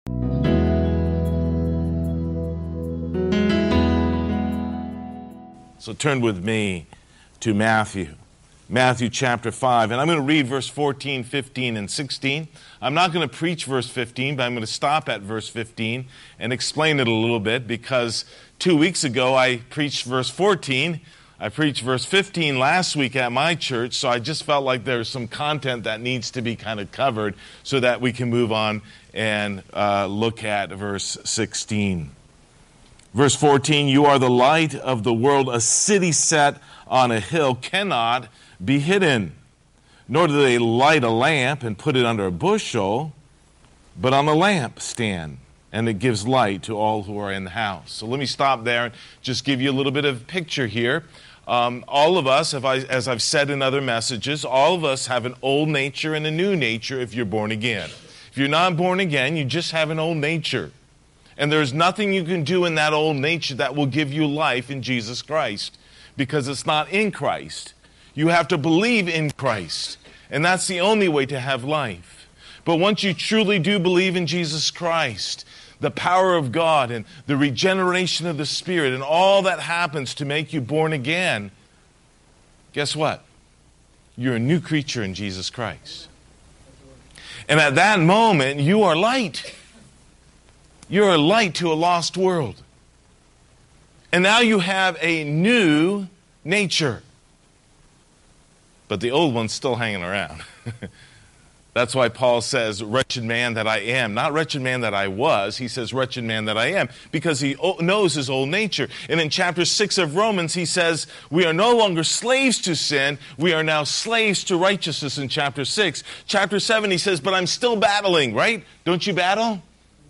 So turn with me to Matthew chapter 5. And I'm going to read verse 14, 15, and 16. I'm not going to preach verse 15, but I'm going to stop at verse 15 and explain it a little bit, because 2 weeks ago I preached verse 14. I preached verse 15 last week at my church, so I just felt like there's some content that needs to be kind of covered so that we can move on and look at verse 16. Verse 14, you are the light of the world. A city set on a hill cannot be hidden. Nor do they light a lamp and put it under a bushel, but on a lampstand, and it gives light to all who are in the house. So let me stop there and just give you a little bit of a picture here. All of us, as I've said in other messages, all of us have an old nature and a new nature if you're born again. If you're not born again, you just have an old nature. And there's nothing you can do in that old nature that will give you life in Jesus Christ, because it's not in Christ. You have to believe in Christ, and that's the only way to have life. But once you truly do believe in Jesus Christ, the power of God and the regeneration of the Spirit and all that happens to make you born again, guess what? You're a new creature in Jesus Christ. And at that moment, you are light. You're a light to a lost world. And now you have a new nature. But the old one's still hanging around. That's why Paul says, wretched man that I am. Not wretched man that I was. He says, wretched man that I am. Because he knows his old nature. And in chapter 6 of Romans, he says, we are no longer slaves to sin. We are now slaves to righteousness in chapter 6. Chapter 7, he says, but I'm still battling, right? Don't you battle?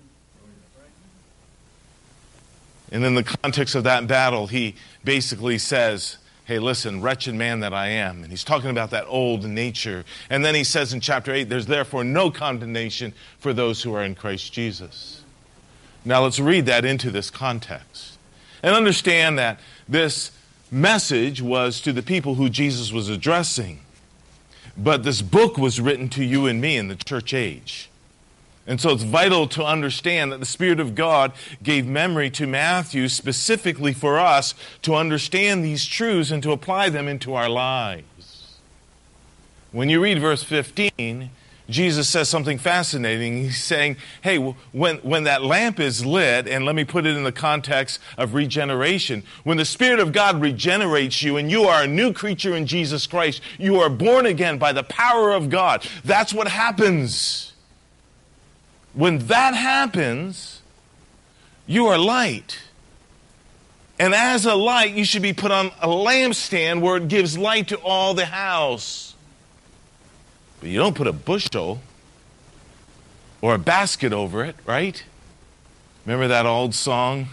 And in the context of that battle, he basically says, hey, listen, wretched man that I am. And he's talking about that old nature. And then he says in chapter 8, there's therefore no condemnation for those who are in Christ Jesus. Now let's read that into this context. And understand that this message was to the people who Jesus was addressing. But this book was written to you and me in the church age. And so it's vital to understand that the Spirit of God gave memory to Matthew specifically for us to understand these truths and to apply them into our lives. When you read verse 15, Jesus says something fascinating. He's saying, hey, when that lamp is lit, and let me put it in the context of regeneration, when the Spirit of God regenerates you and you are a new creature in Jesus Christ, you are born again by the power of God. That's what happens. When that happens, you are light. And as a light, you should be put on a lampstand where it gives light to all the house. But you don't put a bushel or a basket over it, right? Remember that old song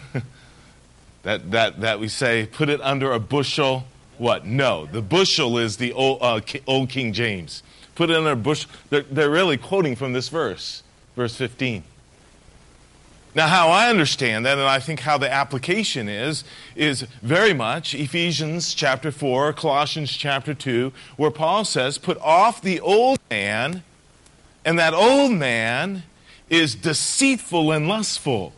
that we say, put it under a bushel? What? No, the bushel is the old King James. Put it under a bushel. They're really quoting from this verse. Verse 15. Now, how I understand that, and I think how the application is very much Ephesians chapter 4, Colossians chapter 2, where Paul says, put off the old man, and that old man is deceitful and lustful.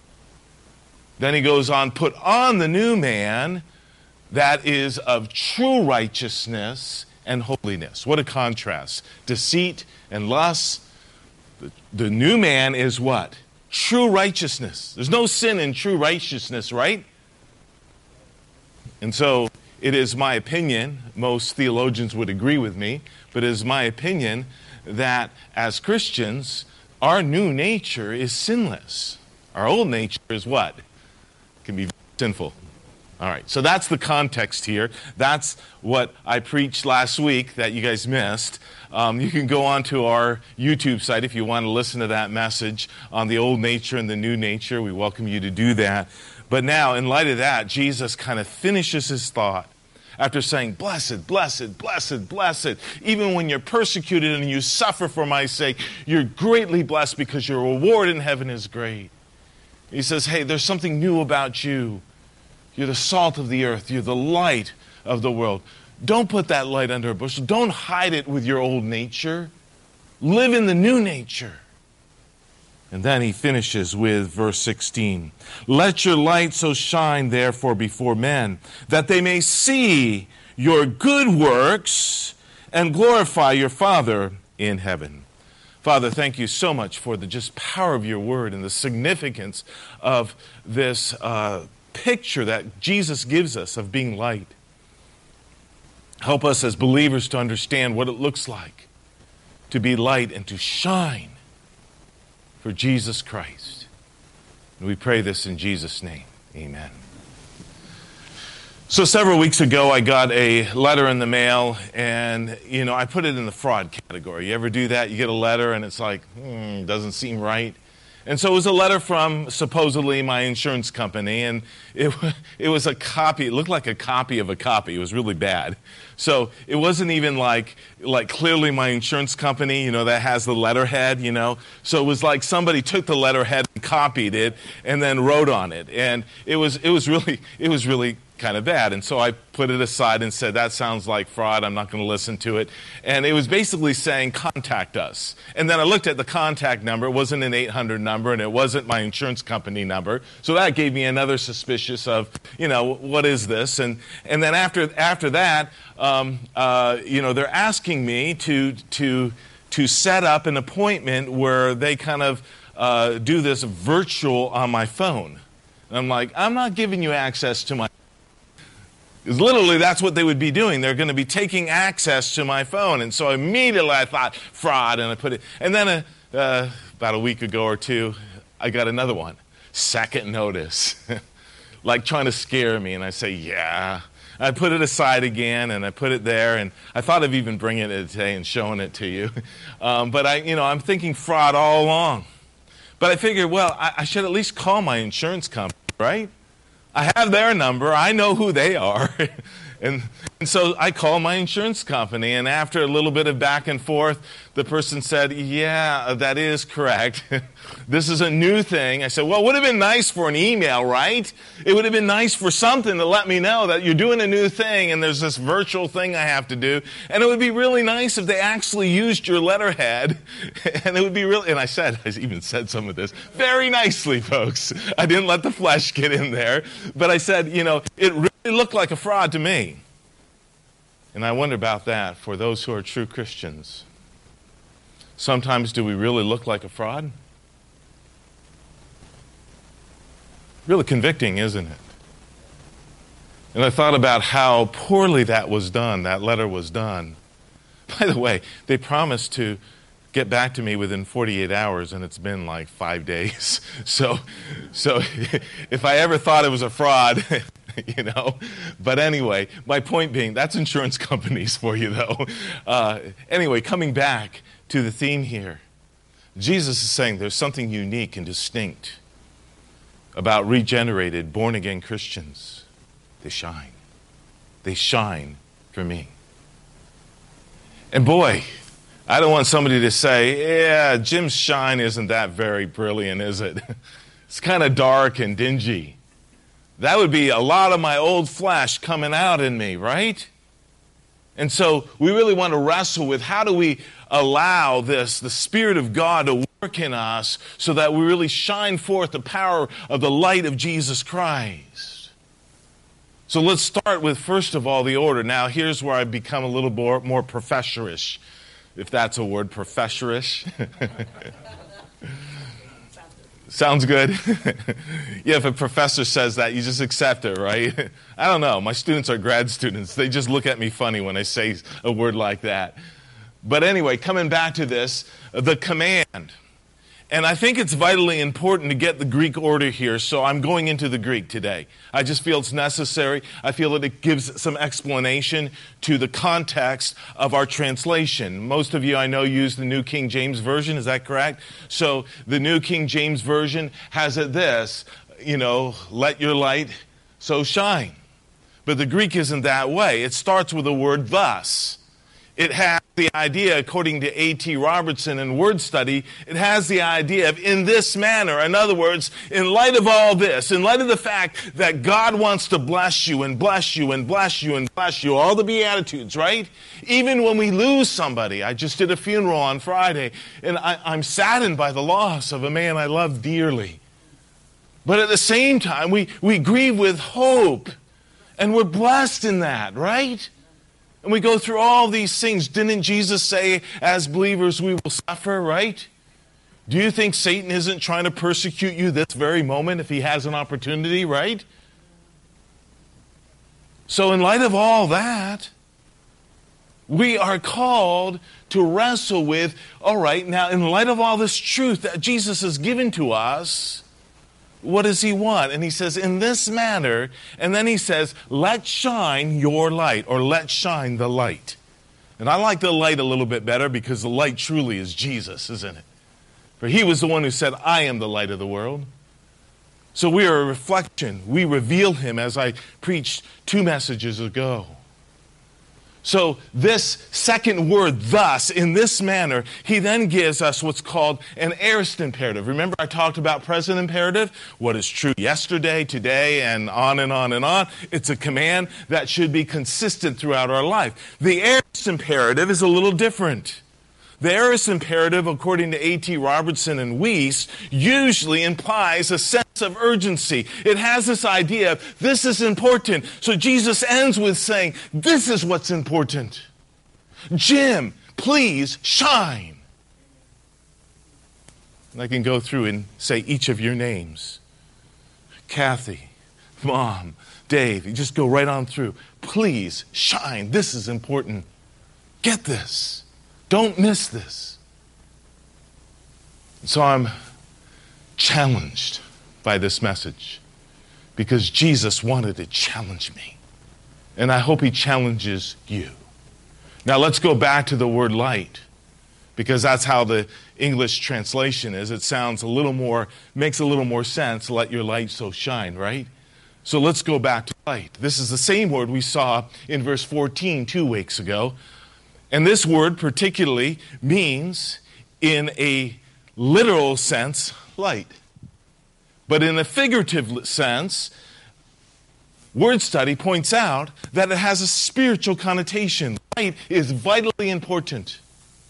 Then he goes on, put on the new man that is of true righteousness and holiness. What a contrast. Deceit and lust. The new man is what? True righteousness. There's no sin in true righteousness, right? And so it is my opinion, most theologians would agree with me, but it is my opinion that as Christians, our new nature is sinless. Our old nature is what? It can be sinful. All right, so that's the context here. That's what I preached last week that you guys missed. You can go on to our YouTube site if you want to listen to that message on the old nature and the new nature. We welcome you to do that. But now, in light of that, Jesus kind of finishes his thought after saying, blessed, blessed, blessed, blessed. Even when you're persecuted and you suffer for my sake, you're greatly blessed because your reward in heaven is great. He says, hey, there's something new about you. You're the salt of the earth. You're the light of the world. Don't put that light under a bushel. Don't hide it with your old nature. Live in the new nature. And then he finishes with verse 16. Let your light so shine, therefore, before men, that they may see your good works and glorify your Father in heaven. Father, thank you so much for the just power of your word and the significance of this picture that Jesus gives us of being light. Help us as believers to understand what it looks like to be light and to shine for Jesus Christ. And we pray this in Jesus' name. Amen. So several weeks ago, I got a letter in the mail, and, I put it in the fraud category. You ever do that? You get a letter, and it's like, doesn't seem right. And so it was a letter from, supposedly, my insurance company, and it was a copy. It looked like a copy of a copy. It was really bad. So it wasn't even like clearly my insurance company, that has the letterhead, So it was like somebody took the letterhead and copied it and then wrote on it. And it was really kind of bad. And so I put it aside and said, that sounds like fraud. I'm not going to listen to it. And it was basically saying, contact us. And then I looked at the contact number. It wasn't an 800 number, and it wasn't my insurance company number. So that gave me another suspicious of, what is this? And then after that, they're asking me to set up an appointment where they kind of do this virtual on my phone. And I'm like, I'm not giving you access to my. Because literally that's what they would be doing. They're going to be taking access to my phone. And so immediately I thought, fraud, and I put it. And then about a week ago or two, I got another one. Second notice. Like trying to scare me. And I say, yeah. I put it aside again, and I put it there. And I thought of even bringing it today and showing it to you. But I'm thinking fraud all along. But I figured, well, I should at least call my insurance company, right? I have their number. I know who they are. And so I called my insurance company, and after a little bit of back and forth, the person said, yeah, that is correct. This is a new thing. I said, well, it would have been nice for an email, right? It would have been nice for something to let me know that you're doing a new thing and there's this virtual thing I have to do. And it would be really nice if they actually used your letterhead. And it would be really, and I even said some of this very nicely, folks. I didn't let the flesh get in there. But I said, it really looked like a fraud to me. And I wonder about that for those who are true Christians. Sometimes do we really look like a fraud? Really convicting, isn't it? And I thought about how poorly that was done, that letter was done. By the way, they promised to get back to me within 48 hours, and it's been like 5 days. So if I ever thought it was a fraud, But anyway, my point being, that's insurance companies for you, though. Anyway, coming back to the theme here, Jesus is saying there's something unique and distinct about regenerated, born-again Christians. They shine. They shine for me. And boy, I don't want somebody to say, yeah, Jim's shine isn't that very brilliant, is it? It's kind of dark and dingy. That would be a lot of my old flesh coming out in me, right? And so we really want to wrestle with how do we allow the Spirit of God to work in us so that we really shine forth the power of the light of Jesus Christ. So let's start with, first of all, the order. Now, here's where I become a little more professorish, if that's a word, professorish. Sounds good? Yeah, if a professor says that, you just accept it, right? I don't know. My students are grad students. They just look at me funny when I say a word like that. But anyway, coming back to this, the command. And I think it's vitally important to get the Greek order here, so I'm going into the Greek today. I just feel it's necessary. I feel that it gives some explanation to the context of our translation. Most of you, I know, use the New King James Version. Is that correct? So the New King James Version has it this, let your light so shine. But the Greek isn't that way. It starts with the word thus. It has the idea, according to A.T. Robertson in Word Study, it has the idea of in this manner. In other words, in light of all this, in light of the fact that God wants to bless you and bless you and bless you and bless you, all the Beatitudes, right? Even when we lose somebody. I just did a funeral on Friday, and I'm saddened by the loss of a man I love dearly. But at the same time, we grieve with hope, and we're blessed in that, right? And we go through all these things. Didn't Jesus say, as believers, we will suffer, right? Do you think Satan isn't trying to persecute you this very moment if he has an opportunity, right? So in light of all that, we are called to wrestle with, all right, now in light of all this truth that Jesus has given to us, what does he want? And he says, in this manner, and then he says, let shine your light, or let shine the light. And I like the light a little bit better because the light truly is Jesus, isn't it? For he was the one who said, I am the light of the world. So we are a reflection. We reveal him, as I preached 2 messages ago. So this second word, thus, in this manner, he then gives us what's called an aorist imperative. Remember I talked about present imperative? What is true yesterday, today, and on and on and on. It's a command that should be consistent throughout our life. The aorist imperative is a little different. The aorist imperative, according to A.T. Robertson and Weiss, usually implies a sense of urgency. It has this idea of, this is important. So Jesus ends with saying, this is what's important. Jim, please shine. And I can go through and say each of your names. Kathy, Mom, Dave, you just go right on through. Please shine. This is important. Get this. Don't miss this. So I'm challenged by this message because Jesus wanted to challenge me. And I hope he challenges you. Now let's go back to the word light, because that's how the English translation is. It sounds makes a little more sense. Let your light so shine, right? So let's go back to light. This is the same word we saw in verse 14 2 weeks ago. And this word particularly means, in a literal sense, light. But in a figurative sense, Word Study points out that it has a spiritual connotation. Light is vitally important.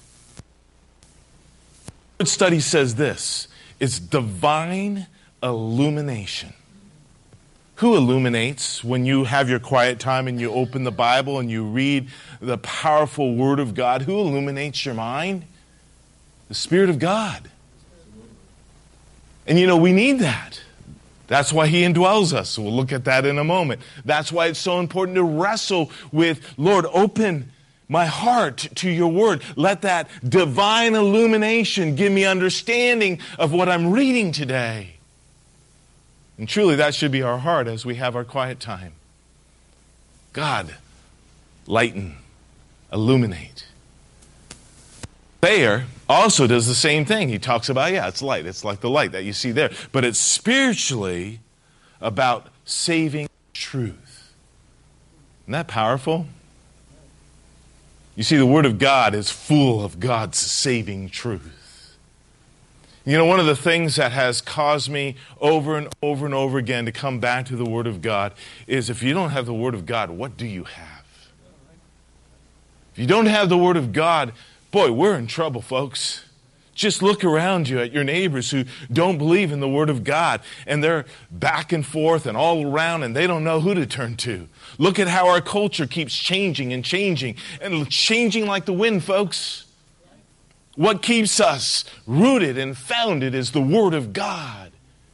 Word Study says this: it's divine illumination. Who illuminates when you have your quiet time and you open the Bible and you read the powerful Word of God? Who illuminates your mind? The Spirit of God. And we need that. That's why he indwells us. We'll look at that in a moment. That's why it's so important to wrestle with, Lord, open my heart to your word. Let that divine illumination give me understanding of what I'm reading today. And truly, that should be our heart as we have our quiet time. God, lighten, illuminate. Thayer also does the same thing. He talks about, it's light. It's like the light that you see there. But it's spiritually about saving truth. Isn't that powerful? You see, the Word of God is full of God's saving truth. One of the things that has caused me over and over and over again to come back to the Word of God is, if you don't have the Word of God, what do you have? If you don't have the Word of God, boy, we're in trouble, folks. Just look around you at your neighbors who don't believe in the Word of God, and they're back and forth and all around, and they don't know who to turn to. Look at how our culture keeps changing and changing like the wind, folks. What keeps us rooted and founded is the Word of God.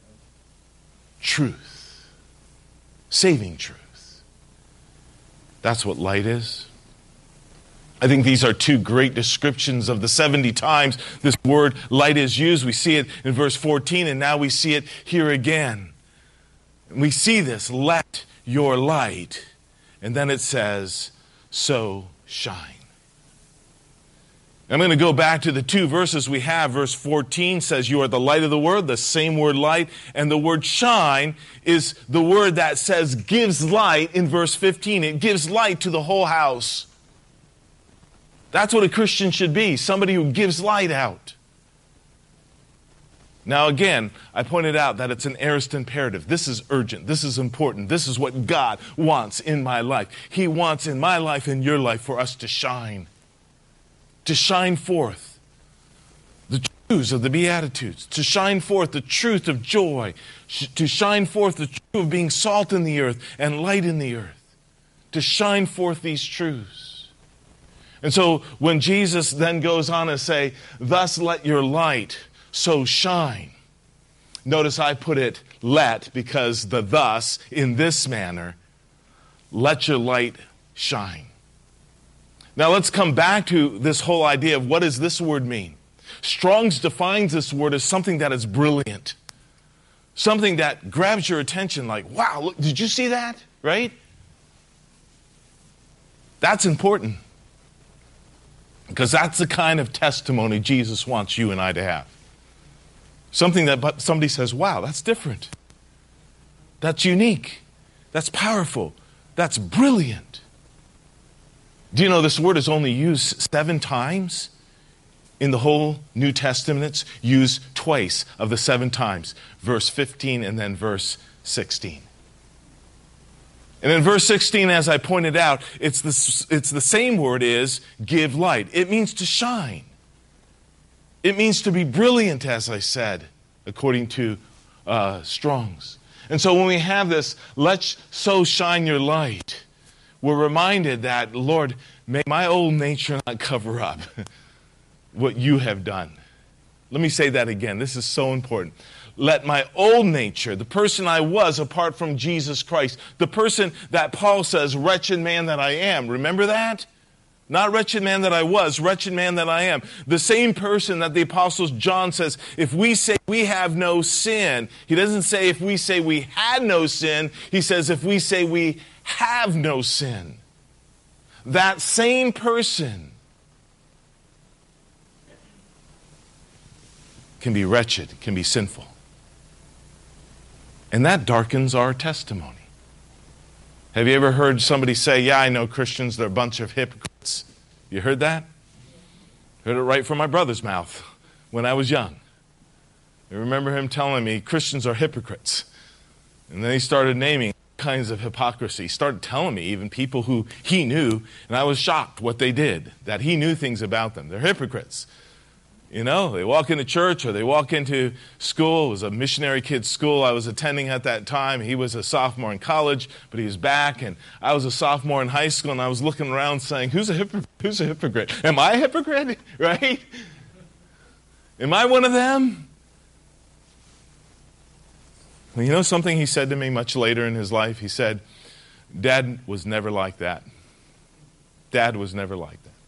Truth. Saving truth. That's what light is. I think these are 2 great descriptions of the 70 times this word light is used. We see it in verse 14, and now we see it here again. And we see this, let your light. And then it says, so shine. I'm going to go back to the 2 verses we have. Verse 14 says, you are the light of the world, the same word light. And the word shine is the word that says gives light in verse 15. It gives light to the whole house. That's what a Christian should be, somebody who gives light out. Now again, I pointed out that it's an aorist imperative. This is urgent. This is important. This is what God wants in my life. He wants in my life and your life for us to shine forth the truths of the Beatitudes, to shine forth the truth of joy, to shine forth the truth of being salt in the earth and light in the earth, to shine forth these truths. And so when Jesus then goes on to say, thus let your light so shine. Notice I put it let, because the thus, in this manner, let your light shine. Now let's come back to this whole idea of what does this word mean? Strong's defines this word as something that is brilliant. Something that grabs your attention like, wow, look, did you see that? Right? That's important. Because that's the kind of testimony Jesus wants you and I to have. Something that somebody says, wow, that's different. That's unique. That's powerful. That's brilliant. Do you know this word is only used 7 times in the whole New Testament? It's used twice of the 7 times. Verse 15 and then verse 16. And in verse 16, as I pointed out, it's the same word as give light. It means to shine. It means to be brilliant, as I said, according to Strong's. And so when we have this, let's so shine your light, we're reminded that, Lord, may my old nature not cover up what you have done. Let me say that again. This is so important. Let my old nature, the person I was apart from Jesus Christ, the person that Paul says, wretched man that I am. Remember that? Not wretched man that I was, wretched man that I am. The same person that the Apostle John says, if we say we have no sin, he doesn't say if we say we had no sin, he says if we say we have no sin. That same person can be wretched, can be sinful. And that darkens our testimony. Have you ever heard somebody say, yeah, I know Christians, they're a bunch of hypocrites? You heard that? Heard it right from my brother's mouth when I was young. I remember him telling me Christians are hypocrites. And then he started naming kinds of hypocrisy. He started telling me even people who he knew, and I was shocked what they did, that he knew things about them. They're hypocrites. You know, they walk into church or they walk into school. It was a missionary kid's school I was attending at that time. He was a sophomore in college, but he was back, and I was a sophomore in high school, and I was looking around saying, who's a hypocrite? Who's a hypocrite? Am I a hypocrite? Right? Am I one of them? Well, you know something he said to me much later in his life? He said, Dad was never like that. Dad was never like that.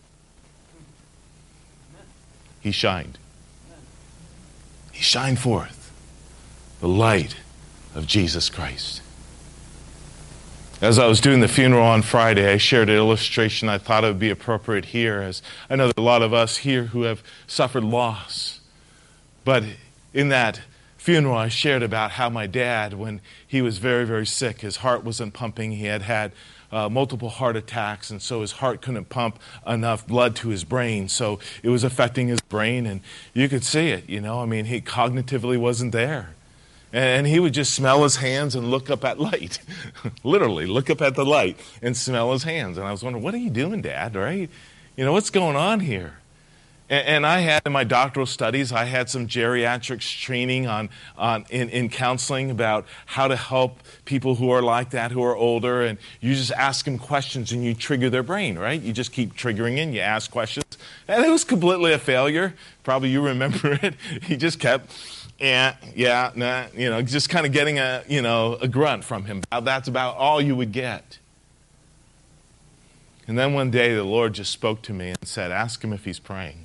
He shined. He shined forth the light of Jesus Christ. As I was doing the funeral on Friday, I shared an illustration I thought it would be appropriate here, as I know there are a lot of us here who have suffered loss. But in that funeral, I shared about how my dad, when he was very, very sick, his heart wasn't pumping. He had had multiple heart attacks, and so his heart couldn't pump enough blood to his brain, so it was affecting his brain, and you could see it, you know. I mean, he cognitively wasn't there. And he would just smell his hands and look up at light. Literally, look up at the light and smell his hands. And I was wondering, what are you doing, Dad, right? You know, what's going on here? And I had, in my doctoral studies, I had some geriatrics training in counseling about how to help people who are like that, who are older, and you just ask them questions and you trigger their brain, right? You just keep triggering in, you ask questions. And it was completely a failure. Probably you remember it. He just kept, just kind of getting a grunt from him. That's about all you would get. And then one day the Lord just spoke to me and said, ask him if he's praying.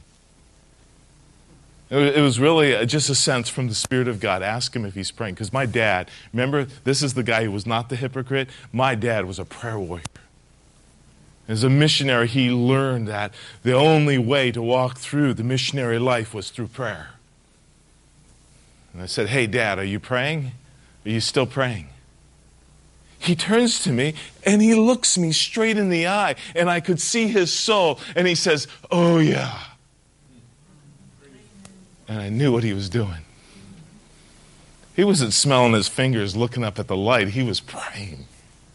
It was really just a sense from the Spirit of God. Ask him if he's praying. Because my dad, remember, this is the guy who was not the hypocrite. My dad was a prayer warrior. As a missionary, he learned that the only way to walk through the missionary life was through prayer. And I said, hey, Dad, are you praying? Are you still praying? he turns to me and he looks me straight in the eye, and I could see his soul, and he says, "Oh yeah." And I knew what he was doing. He wasn't smelling his fingers looking up at the light. He was praying.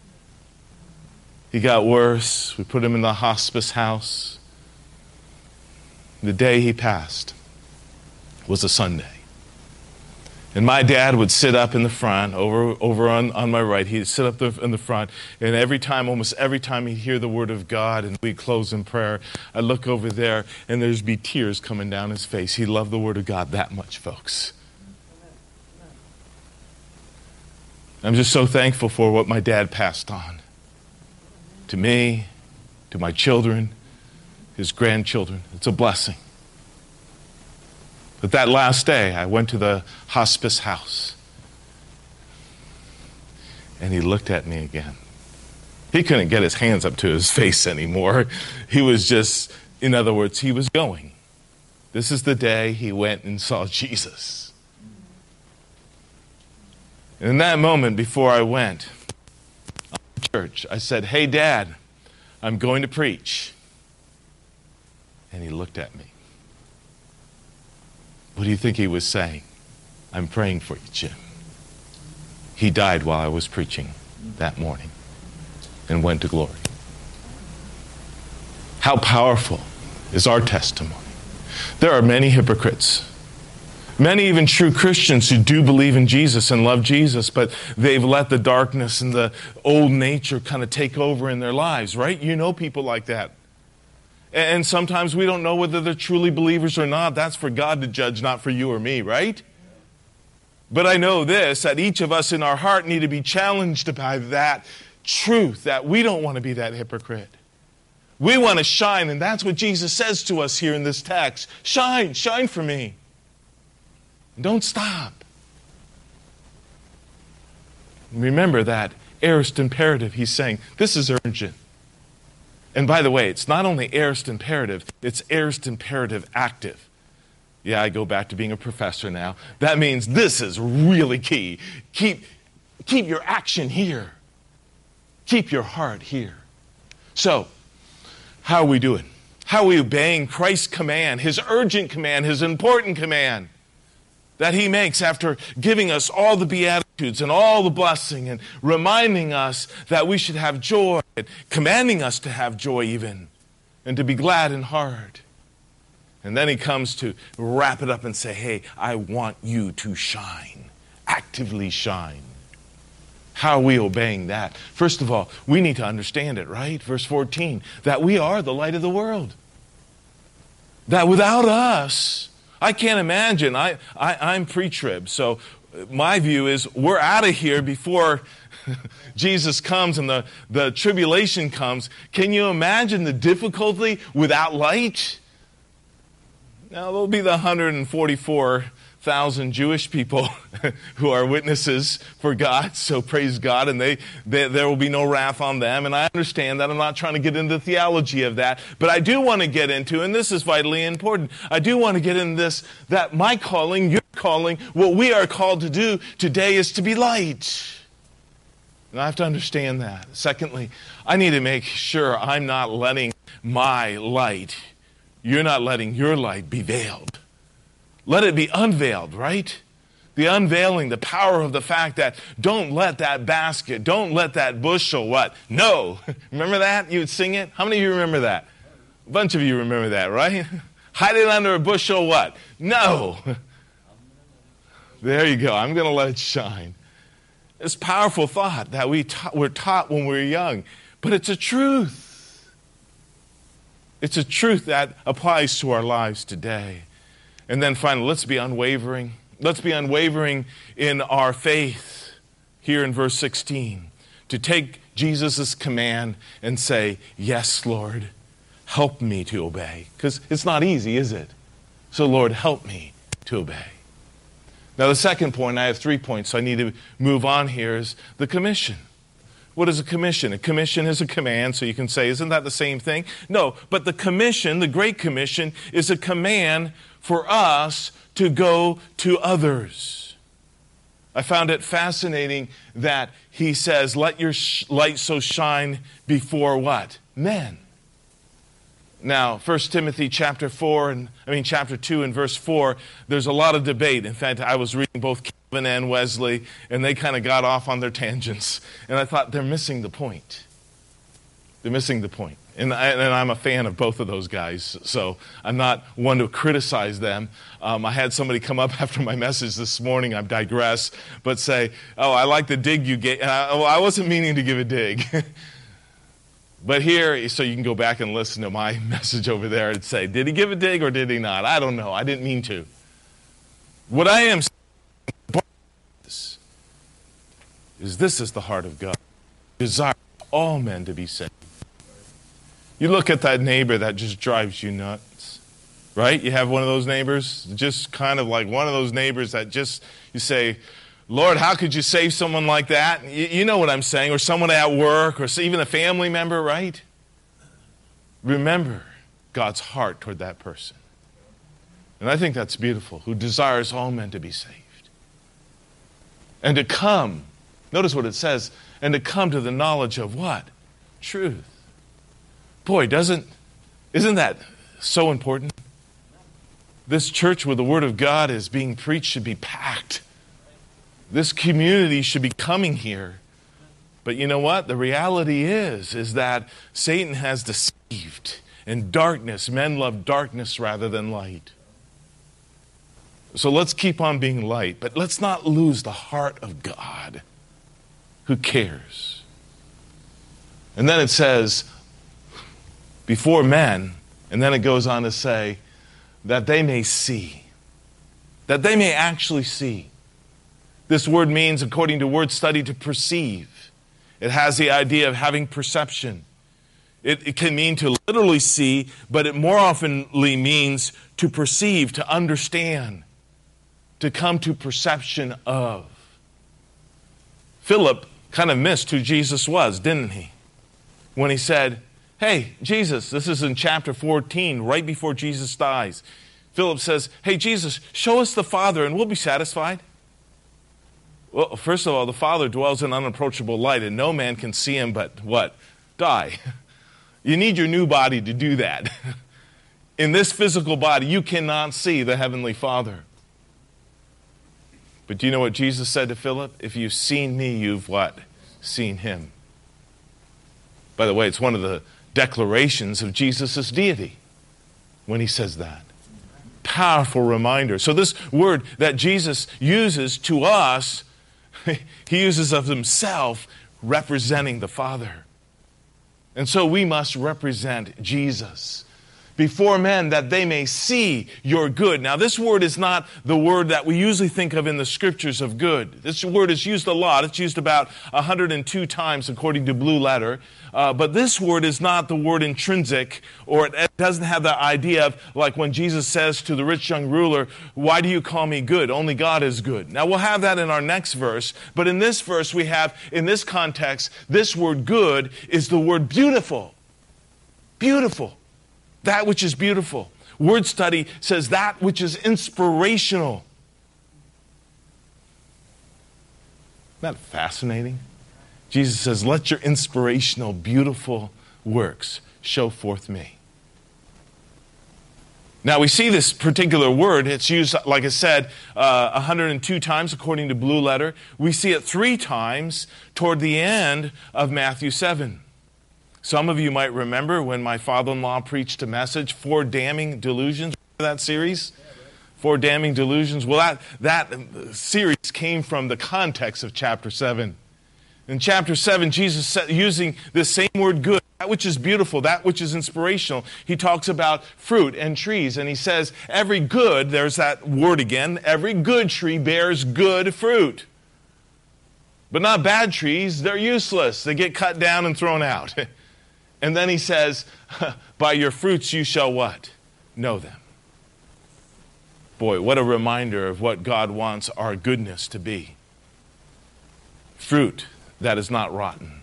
He got worse. We put him in the hospice house. The day he passed was a Sunday. And my dad would sit up in the front, over on my right. He'd sit up in the front, and almost every time he'd hear the word of God and we'd close in prayer, I'd look over there and there'd be tears coming down his face. He loved the word of God that much, folks. I'm just so thankful for what my dad passed on to me, to my children, his grandchildren. It's a blessing. But that last day, I went to the hospice house, and he looked at me again. He couldn't get his hands up to his face anymore. He was just, in other words, he was going. This is the day he went and saw Jesus. And in that moment, before I went to church, I said, "Hey, Dad, I'm going to preach." And he looked at me. What do you think he was saying? "I'm praying for you, Jim." He died while I was preaching that morning and went to glory. How powerful is our testimony? There are many hypocrites, many even true Christians who do believe in Jesus and love Jesus, but they've let the darkness and the old nature kind of take over in their lives, right? You know people like that. And sometimes we don't know whether they're truly believers or not. That's for God to judge, not for you or me, right? But I know this, that each of us in our heart need to be challenged by that truth, that we don't want to be that hypocrite. We want to shine, and that's what Jesus says to us here in this text. Shine, shine for me. And don't stop. Remember that aorist imperative. He's saying, this is urgent. And by the way, it's not only aorist imperative, it's aorist imperative active. Yeah, I go back to being a professor now. That means this is really key. Keep your action here. Keep your heart here. So, how are we doing? How are we obeying Christ's command, his urgent command, his important command that he makes after giving us all the beatitudes and all the blessing and reminding us that we should have joy, and commanding us to have joy even, and to be glad in heart. And then he comes to wrap it up and say, hey, I want you to shine, actively shine. How are we obeying that? First of all, we need to understand it, right? Verse 14, that we are the light of the world. That without us, I can't imagine. I'm pre-trib, so my view is we're out of here before Jesus comes and the tribulation comes. Can you imagine the difficulty without light? Now, there'll be the 144,000 Jewish people who are witnesses for God, so praise God, and there will be no wrath on them, and I understand that. I'm not trying to get into the theology of that, but I do want to get into, and this is vitally important, I do want to get into this, that my calling, your calling, what we are called to do today is to be light. And I have to understand that. Secondly, I need to make sure I'm not letting my light, you're not letting your light be veiled. Let it be unveiled, right? The unveiling, the power of the fact that don't let that basket, don't let that bushel, what? No. Remember that? You would sing it? How many of you remember that? A bunch of you remember that, right? Hide it under a bushel, what? No. There you go. I'm going to let it shine. It's a powerful thought that we're taught when we're young, but it's a truth. It's a truth that applies to our lives today. And then finally, let's be unwavering. Let's be unwavering in our faith here in verse 16. To take Jesus' command and say, yes, Lord, help me to obey. Because it's not easy, is it? So, Lord, help me to obey. Now, the second point, I have 3 points, so I need to move on here, is the commission. What is a commission? A commission is a command, so you can say, isn't that the same thing? No, but the commission, the Great Commission, is a command for us to go to others. I found it fascinating that he says, let your light so shine before what? Men. Now, 1 Timothy chapter 2 and verse 4, there's a lot of debate. In fact, I was reading both Calvin and Wesley, and they kind of got off on their tangents. And I thought, they're missing the point. They're missing the point. And I'm a fan of both of those guys, so I'm not one to criticize them. I had somebody come up after my message this morning, I digress, but say, oh, I like the dig you gave. I wasn't meaning to give a dig. But here, so you can go back and listen to my message over there and say, did he give a dig or did he not? I don't know. I didn't mean to. What I am saying is this is the heart of God. Desire all men to be saved. You look at that neighbor that just drives you nuts, right? You have one of those neighbors, just kind of like one of those neighbors that just, you say, Lord, how could you save someone like that? You know what I'm saying. Or someone at work, or even a family member, right? Remember God's heart toward that person. And I think that's beautiful, who desires all men to be saved. And to come, notice what it says, and to come to the knowledge of what? Truth. Boy, isn't that so important? This church where the Word of God is being preached should be packed. This community should be coming here. But you know what? The reality is that Satan has deceived. In darkness, men love darkness rather than light. So let's keep on being light, but let's not lose the heart of God who cares. And then it says, before men, and then it goes on to say, that they may see. That they may actually see. This word means, according to word study, to perceive. It has the idea of having perception. It can mean to literally see, but it more oftenly means to perceive, to understand, to come to perception of. Philip kind of missed who Jesus was, didn't he? When he said, hey, Jesus, this is in chapter 14, right before Jesus dies. Philip says, hey, Jesus, show us the Father and we'll be satisfied. Well, first of all, the Father dwells in unapproachable light, and no man can see him but what? Die. You need your new body to do that. In this physical body, you cannot see the Heavenly Father. But do you know what Jesus said to Philip? If you've seen me, you've what? Seen him. By the way, it's one of the declarations of Jesus' deity when he says that. Powerful reminder. So this word that Jesus uses to us, he uses of himself representing the Father. And so we must represent Jesus before men that they may see your good. Now this word is not the word that we usually think of in the scriptures of good. This word is used a lot. It's used about 102 times according to Blue Letter. But this word is not the word intrinsic, or it doesn't have the idea of like when Jesus says to the rich young ruler, why do you call me good? Only God is good. Now we'll have that in our next verse. But in this verse we have, in this context, this word good is the word beautiful. Beautiful. That which is beautiful. Word study says that which is inspirational. Isn't that fascinating? Jesus says, let your inspirational, beautiful works show forth me. Now we see this particular word. It's used, like I said, 102 times according to Blue Letter. We see it 3 times toward the end of Matthew 7. Some of you might remember when my father-in-law preached a message, 4 Damning Delusions. Remember that series? 4 Damning Delusions. Well, that series came from the context of chapter 7. In chapter 7, Jesus said, using this same word good, that which is beautiful, that which is inspirational, he talks about fruit and trees. And he says, every good, there's that word again, every good tree bears good fruit. But not bad trees, they're useless. They get cut down and thrown out. And then he says, by your fruits you shall what? Know them. Boy, what a reminder of what God wants our goodness to be. Fruit that is not rotten.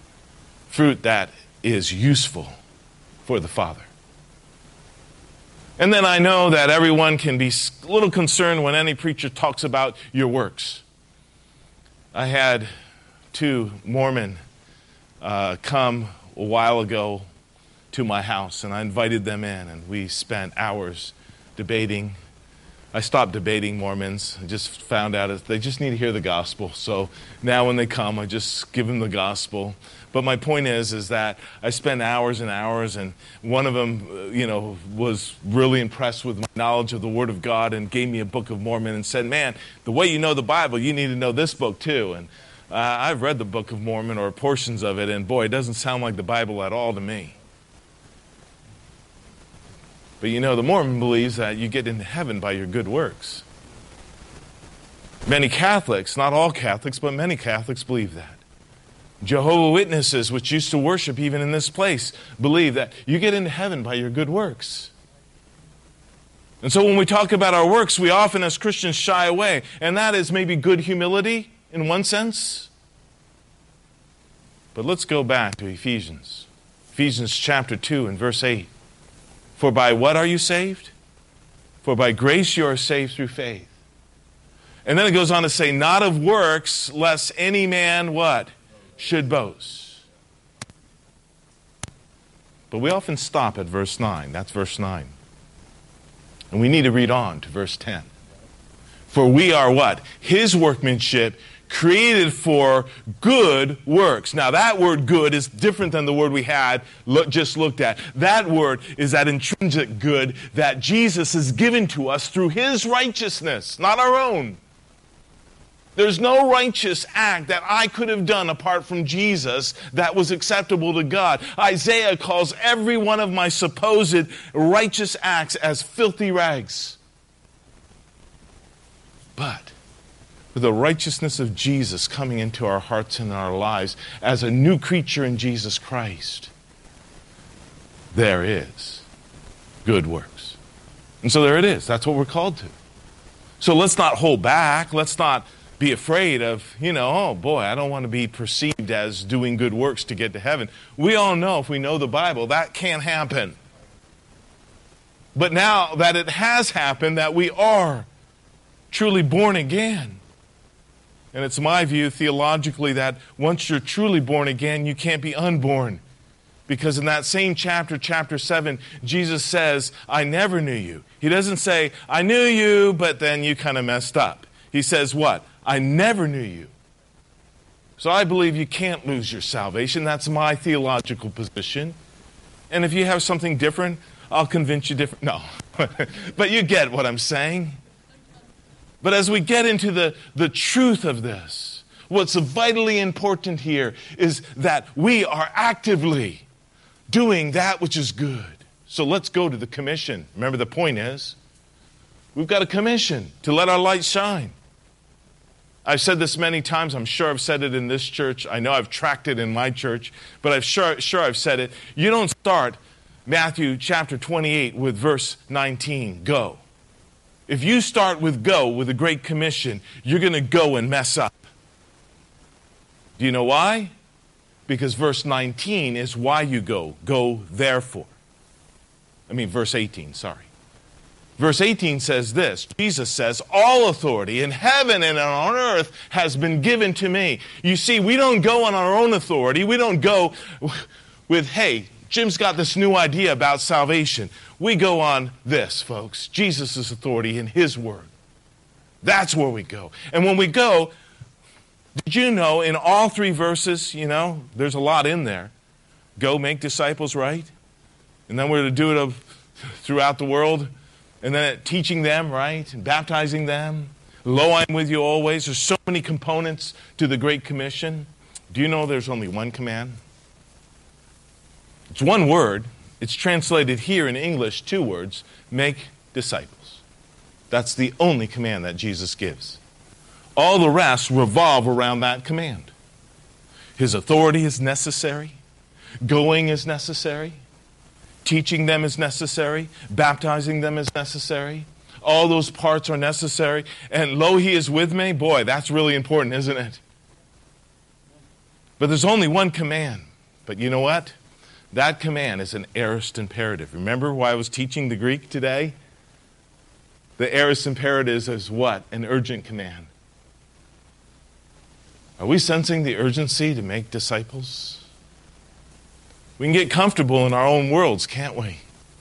Fruit that is useful for the Father. And then I know that everyone can be a little concerned when any preacher talks about your works. I had 2 Mormon come a while ago to my house, and I invited them in, and we spent hours debating. I stopped debating Mormons. I just found out they just need to hear the gospel. So now when they come, I just give them the gospel. But my point is that I spent hours and hours, and one of them, was really impressed with my knowledge of the Word of God and gave me a Book of Mormon and said, man, the way you know the Bible, you need to know this book too. And I've read the Book of Mormon or portions of it, and boy, it doesn't sound like the Bible at all to me. But the Mormon believes that you get into heaven by your good works. Many Catholics, not all Catholics, but many Catholics believe that. Jehovah's Witnesses, which used to worship even in this place, believe that you get into heaven by your good works. And so when we talk about our works, we often as Christians shy away. And that is maybe good humility in one sense. But let's go back to Ephesians. Ephesians chapter 2 and verse 8. For by what are you saved? For by grace you are saved through faith. And then it goes on to say, not of works, lest any man what? Should boast. But we often stop at verse 9. That's verse 9. And we need to read on to verse 10. For we are what? His workmanship, created for good works. Now that word good is different than the word we had just looked at. That word is that intrinsic good that Jesus has given to us through His righteousness, not our own. There's no righteous act that I could have done apart from Jesus that was acceptable to God. Isaiah calls every one of my supposed righteous acts as filthy rags. But with the righteousness of Jesus coming into our hearts and our lives as a new creature in Jesus Christ, there is good works. And so there it is. That's what we're called to. So let's not hold back. Let's not be afraid of, oh boy, I don't want to be perceived as doing good works to get to heaven. We all know, if we know the Bible, that can't happen. But now that it has happened, that we are truly born again, and it's my view theologically that once you're truly born again, you can't be unborn. Because in that same chapter, chapter 7, Jesus says, I never knew you. He doesn't say, I knew you, but then you kind of messed up. He says what? I never knew you. So I believe you can't lose your salvation. That's my theological position. And if you have something different, I'll convince you different. No. But you get what I'm saying. But as we get into the truth of this, what's vitally important here is that we are actively doing that which is good. So let's go to the commission. Remember, the point is, we've got a commission to let our light shine. I've said this many times. I'm sure I've said it in this church. I know I've tracked it in my church, but I'm sure I've said it. You don't start Matthew chapter 28 with verse 19, go. If you start with go, with the Great Commission, you're going to go and mess up. Do you know why? Because verse 19 is why you go. Go therefore. Verse 18, sorry. Verse 18 says this. Jesus says, all authority in heaven and on earth has been given to me. You see, we don't go on our own authority. We don't go with, hey, Jim's got this new idea about salvation. We go on this, folks, Jesus' authority in His Word. That's where we go. And when we go, did you know in all 3 verses, there's a lot in there. Go make disciples, right? And then we're to do it throughout the world. And then teaching them, right? And baptizing them. Lo, I'm with you always. There's so many components to the Great Commission. Do you know there's only one command? It's one word. It's translated here in English 2 words. Make disciples. That's the only command that Jesus gives. All the rest revolve around that command. His authority is necessary. Going is necessary. Teaching them is necessary. Baptizing them is necessary. All those parts are necessary. And lo, He is with me. Boy, that's really important, isn't it? But there's only one command. But you know what? That command is an aorist imperative. Remember why I was teaching the Greek today? The aorist imperative is what? An urgent command. Are we sensing the urgency to make disciples? We can get comfortable in our own worlds, can't we?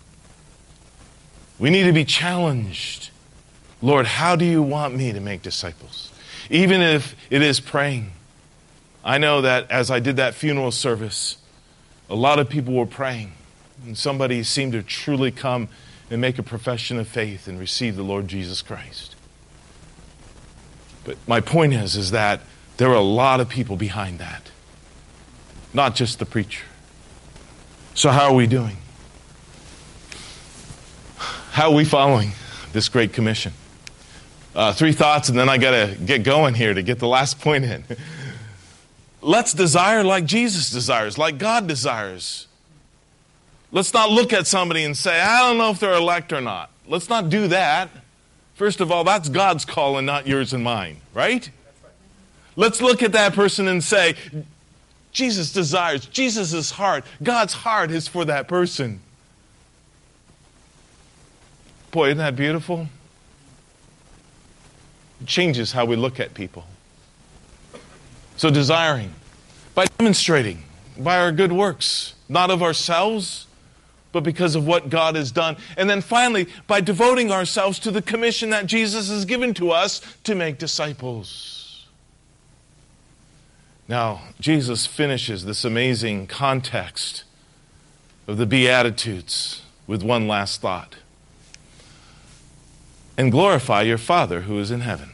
We need to be challenged. Lord, how do you want me to make disciples? Even if it is praying. I know that as I did that funeral service, a lot of people were praying, and somebody seemed to truly come and make a profession of faith and receive the Lord Jesus Christ. But my point is that there are a lot of people behind that, not just the preacher. So how are we doing? How are we following this Great Commission? 3 thoughts, and then I got to get going here to get the last point in. Let's desire like Jesus desires, like God desires. Let's not look at somebody and say, I don't know if they're elect or not. Let's not do that. First of all, that's God's call and not yours and mine, right? Let's look at that person and say, Jesus desires, Jesus' heart, God's heart is for that person. Boy, isn't that beautiful? It changes how we look at people. So desiring, by demonstrating, by our good works, not of ourselves, but because of what God has done. And then finally, by devoting ourselves to the commission that Jesus has given to us to make disciples. Now, Jesus finishes this amazing context of the Beatitudes with one last thought. And glorify your Father who is in heaven.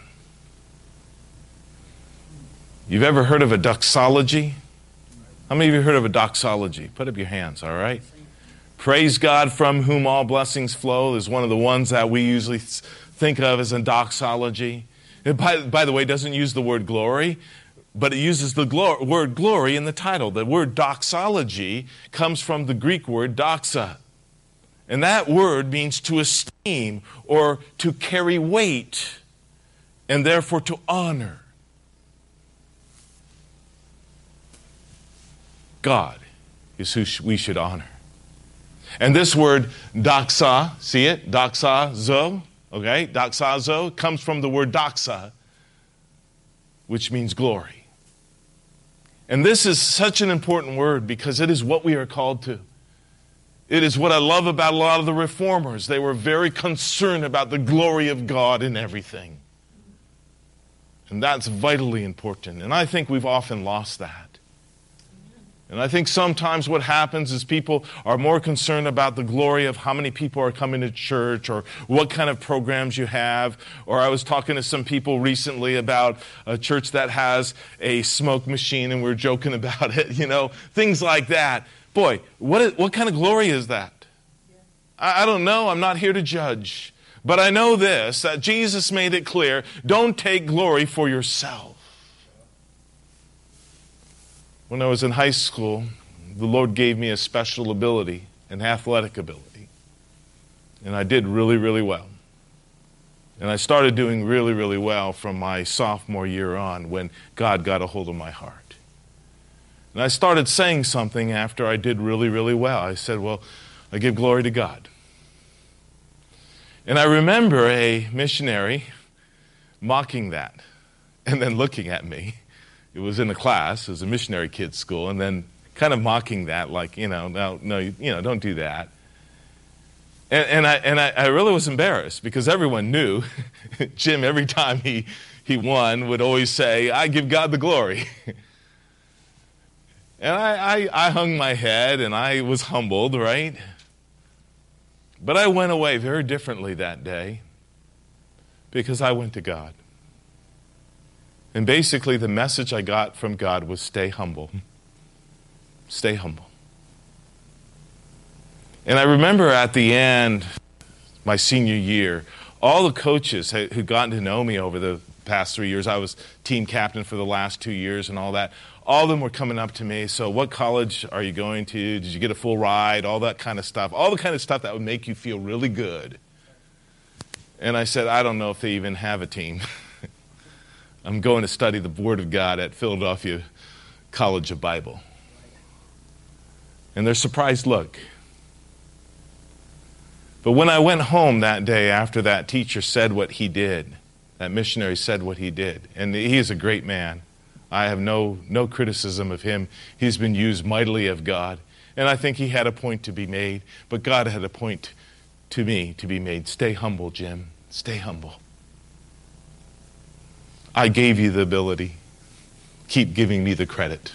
You've ever heard of a doxology? How many of you heard of a doxology? Put up your hands, all right? Praise God from whom all blessings flow is one of the ones that we usually think of as a doxology. It, by the way, doesn't use the word glory, but it uses the word glory in the title. The word doxology comes from the Greek word doxa. And that word means to esteem or to carry weight and therefore to honor. God is who we should honor. And this word doxa, see it? Doxazo, okay? Doxazo comes from the word doxa, which means glory. And this is such an important word because it is what we are called to. It is what I love about a lot of the reformers. They were very concerned about the glory of God in everything. And that's vitally important. And I think we've often lost that. And I think sometimes what happens is people are more concerned about the glory of how many people are coming to church or what kind of programs you have. Or I was talking to some people recently about a church that has a smoke machine and we're joking about it, you know, things like that. Boy, what kind of glory is that? I don't know. I'm not here to judge. But I know this, that Jesus made it clear, don't take glory for yourself. When I was in high school, the Lord gave me a special ability, an athletic ability. And I did really, really well. And I started doing really, really well from my sophomore year on when God got a hold of my heart. And I started saying something after I did really, really well. I said, well, I give glory to God. And I remember a missionary mocking that and then looking at me. It was in a class, it was a missionary kids' school, and then kind of mocking that, like, no, don't do that. And I really was embarrassed because everyone knew Jim, every time he won, would always say, I give God the glory. And I hung my head and I was humbled, right? But I went away very differently that day because I went to God. And basically the message I got from God was stay humble. Stay humble. And I remember at the end, my senior year, all the coaches who'd gotten to know me over the past 3 years, I was team captain for the last 2 years and all that, all of them were coming up to me, so what college are you going to? Did you get a full ride? All that kind of stuff. All the kind of stuff that would make you feel really good. And I said, I don't know if they even have a team. I'm going to study the Word of God at Philadelphia College of Bible. and their surprised look. But when I went home that day after that teacher said what he did, that missionary said what he did, and he is a great man. I have no criticism of him. He's been used mightily of God, and I think he had a point to be made, but God had a point to me to be made. Stay humble, Jim. Stay humble. I gave you the ability. Keep giving me the credit.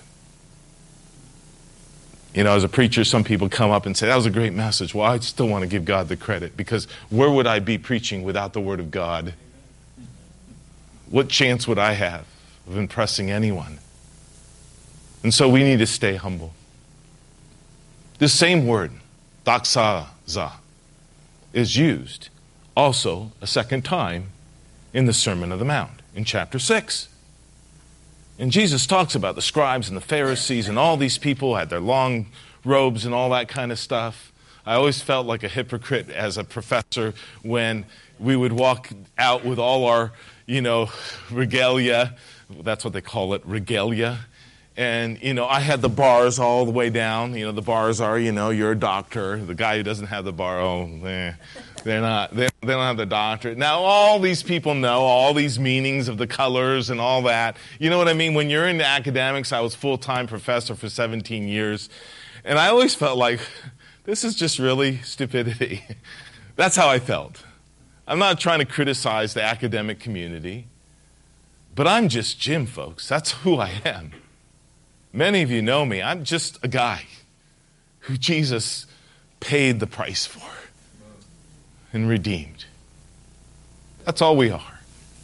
You know, as a preacher, some people come up and say, that was a great message. Well, I still want to give God the credit, because where would I be preaching without the Word of God? What chance would I have of impressing anyone? And so we need to stay humble. This same word, doxaza, is used also a second time in the Sermon on the Mount in chapter 6. And Jesus talks about the scribes and the Pharisees and all these people who had their long robes and all that kind of stuff. I always felt like a hypocrite as a professor when we would walk out with all our, regalia. That's what they call it, regalia. And, I had the bars all the way down. The bars are, you're a doctor. The guy who doesn't have the bar, they're not. They don't have the doctorate. Now, all these people know all these meanings of the colors and all that. You know what I mean? When you're into academics, I was full-time professor for 17 years. And I always felt like, this is just really stupidity. That's how I felt. I'm not trying to criticize the academic community, but I'm just Jim, folks. That's who I am. Many of you know me. I'm just a guy who Jesus paid the price for and redeemed. That's all we are.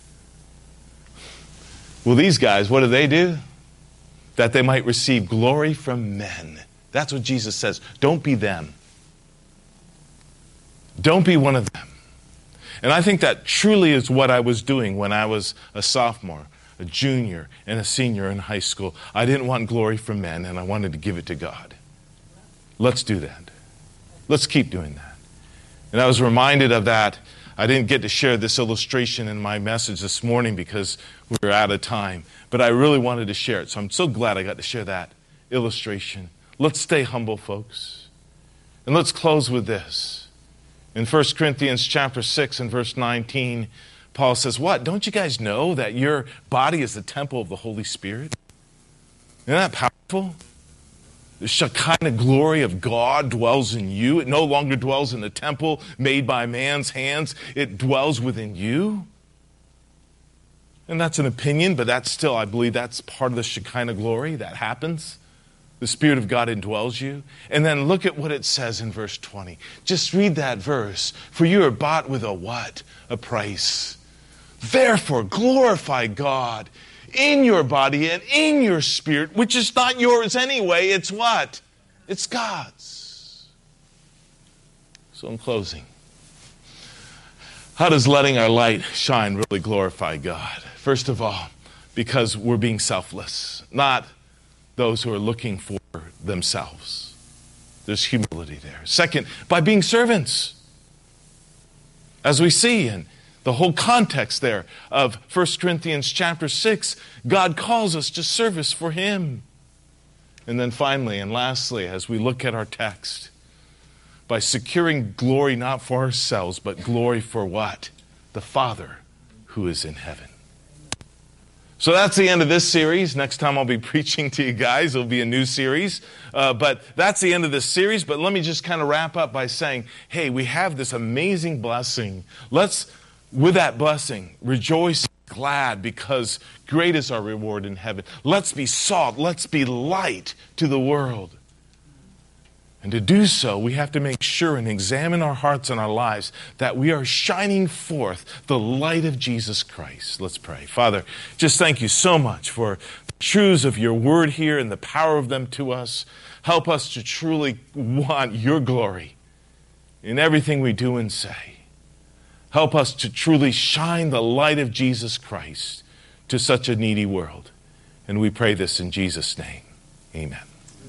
Well, these guys, what do? That they might receive glory from men. That's what Jesus says. Don't be them. Don't be one of them. And I think that truly is what I was doing when I was a sophomore, a junior, and a senior in high school. I didn't want glory from men, and I wanted to give it to God. Let's do that. Let's keep doing that. And I was reminded of that. I didn't get to share this illustration in my message this morning because we were out of time, but I really wanted to share it. So I'm so glad I got to share that illustration. Let's stay humble, folks. And let's close with this. In 1 Corinthians chapter 6 and verse 19, Paul says, what? Don't you guys know that your body is the temple of the Holy Spirit? Isn't that powerful? The Shekinah glory of God dwells in you. It no longer dwells in the temple made by man's hands. It dwells within you. And that's an opinion, but that's still, I believe that's part of the Shekinah glory that happens. The Spirit of God indwells you. And then look at what it says in verse 20. Just read that verse. For you are bought with a what? A price. Therefore, glorify God in your body and in your spirit, which is not yours anyway. It's what? It's God's. So in closing, how does letting our light shine really glorify God? First of all, because we're being selfless, not those who are looking for themselves. There's humility there. Second, by being servants. As we see in the whole context there of 1 Corinthians chapter 6, God calls us to service for Him. And then finally and lastly, as we look at our text, by securing glory not for ourselves, but glory for what? The Father who is in heaven. So that's the end of this series. Next time I'll be preaching to you guys. It'll be a new series. But that's the end of this series. But let me just kind of wrap up by saying, hey, we have this amazing blessing. Let's, with that blessing, rejoice, glad, because great is our reward in heaven. Let's be salt. Let's be light to the world. And to do so, we have to make sure and examine our hearts and our lives that we are shining forth the light of Jesus Christ. Let's pray. Father, just thank you so much for the truths of your word here and the power of them to us. Help us to truly want your glory in everything we do and say. Help us to truly shine the light of Jesus Christ to such a needy world. And we pray this in Jesus' name. Amen.